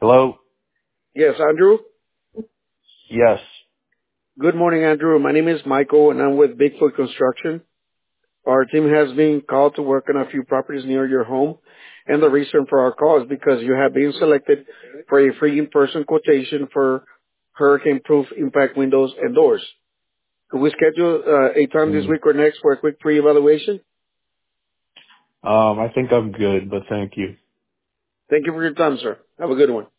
Hello? Yes, Andrew. Yes. Good morning, Andrew. My name is Michael, and I'm with Bigfoot Construction. Our team has been called to work on a few properties near your home, and the reason for our call is because you have been selected for a free in-person quotation for hurricane-proof impact windows and doors. Could we schedule a time this Mm. week or next for a quick pre-evaluation? I think I'm good, but thank you. Thank you for your time, sir. Have a good one.